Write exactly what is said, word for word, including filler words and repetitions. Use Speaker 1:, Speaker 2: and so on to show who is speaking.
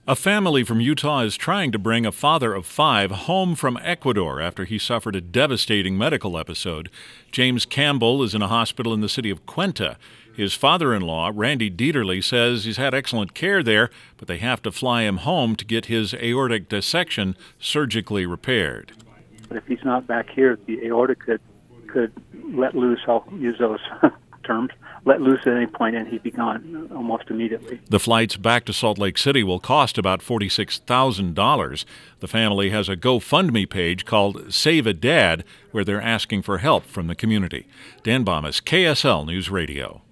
Speaker 1: A family from Utah is trying to bring a father of five home from Ecuador after he suffered a devastating medical episode. James Campbell is in a hospital in the city of Cuenca. His father-in-law, Randy Dieterle, says he's had excellent care there, but they have to fly him home to get his aortic dissection surgically repaired.
Speaker 2: But if he's not back here, the aorta could, could let loose, I'll use those terms, let loose at any point, and he'd be gone almost immediately.
Speaker 1: The flights back to Salt Lake City will cost about forty-six thousand dollars. The family has a GoFundMe page called Save a Dad, where they're asking for help from the community. Dan Bomas, K S L News Radio.